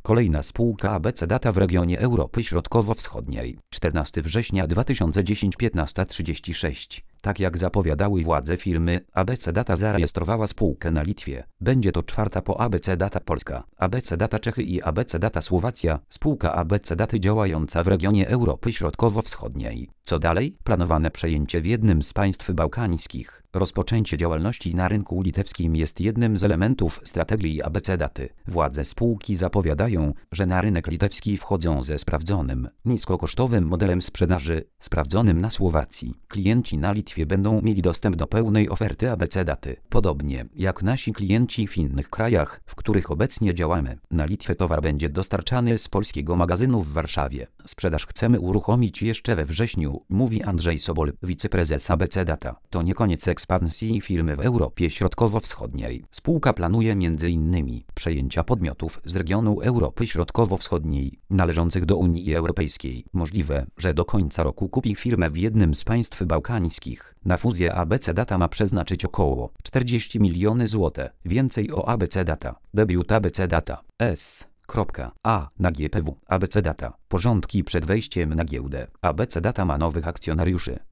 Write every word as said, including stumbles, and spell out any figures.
Kolejna spółka A B C Data w regionie Europy Środkowo-Wschodniej. czternastego września dwa tysiące dziesiątego, piętnasta trzydzieści sześć. Tak jak zapowiadały władze firmy, A B C Data zarejestrowała spółkę na Litwie. Będzie to czwarta po A B C Data Polska, A B C Data Czechy i A B C Data Słowacja, spółka A B C Daty działająca w regionie Europy Środkowo-Wschodniej. Co dalej? Planowane przejęcie w jednym z państw bałkańskich. Rozpoczęcie działalności na rynku litewskim jest jednym z elementów strategii A B C Daty. Władze spółki zapowiadają, że na rynek litewski wchodzą ze sprawdzonym, niskokosztowym modelem sprzedaży, sprawdzonym na Słowacji. Klienci na Litwie będą mieli dostęp do pełnej oferty A B C Daty. Podobnie jak nasi klienci w innych krajach, w których obecnie działamy. Na Litwę towar będzie dostarczany z polskiego magazynu w Warszawie. Sprzedaż chcemy uruchomić jeszcze we wrześniu, mówi Andrzej Sobol, wiceprezes A B C Data. To nie koniec ekspansji firmy w Europie Środkowo-Wschodniej. Spółka planuje między innymi przejęcia podmiotów z regionu Europy Środkowo-Wschodniej, należących do Unii Europejskiej. Możliwe, że do końca roku kupi firmę w jednym z państw bałkańskich. Na fuzję A B C Data ma przeznaczyć około czterdzieści milionów złotych. Więcej o A B C Data. Debiut A B C Data. S. A na G P W. A B C Data. Porządki przed wejściem na giełdę. A B C Data ma nowych akcjonariuszy.